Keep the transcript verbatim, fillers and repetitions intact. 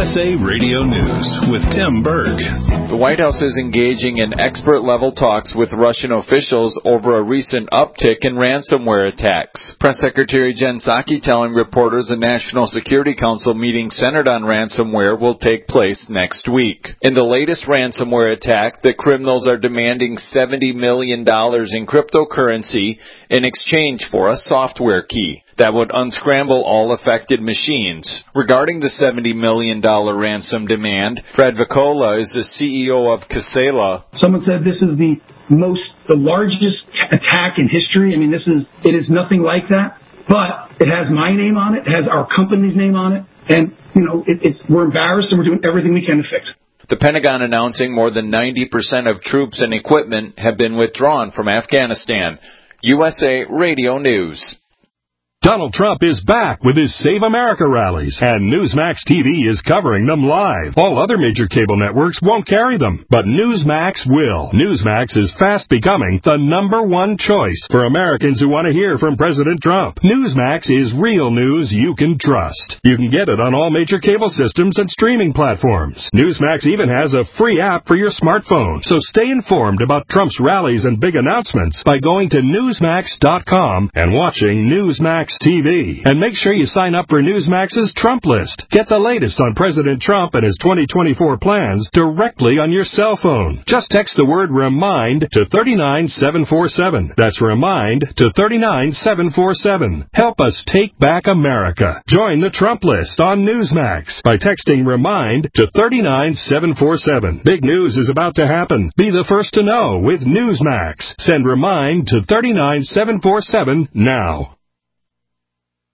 S A Radio News with Tim Berg. The White House is engaging in expert-level talks with Russian officials over a recent uptick in ransomware attacks. Press Secretary Jen Psaki telling reporters a National Security Council meeting centered on ransomware will take place next week. In the latest ransomware attack, the criminals are demanding seventy million dollars in cryptocurrency in exchange for a software key that would unscramble all affected machines. Regarding the seventy million dollars ransom demand, Fred Vicola is the C E O of Kaseya. Someone said this is the most, the largest attack in history. I mean, this is, it is nothing like that, but it has my name on it, it has our company's name on it, and, you know, it, it's, we're embarrassed and we're doing everything we can to fix it. The Pentagon announcing more than ninety percent of troops and equipment have been withdrawn from Afghanistan. U S A Radio News. Donald Trump is back with his Save America rallies, and Newsmax T V is covering them live. All other major cable networks won't carry them, but Newsmax will. Newsmax is fast becoming the number one choice for Americans who want to hear from President Trump. Newsmax is real news you can trust. You can get it on all major cable systems and streaming platforms. Newsmax even has a free app for your smartphone, so stay informed about Trump's rallies and big announcements by going to Newsmax dot com and watching Newsmax T V. And make sure you sign up for Newsmax's Trump List. Get the latest on President Trump and his twenty twenty-four plans directly on your cell phone. Just text the word REMIND to three nine seven four seven. That's REMIND to three nine seven four seven. Help us take back America. Join the Trump List on Newsmax by texting REMIND to three nine seven four seven. Big news is about to happen. Be the first to know with Newsmax. Send REMIND to three nine seven four seven now.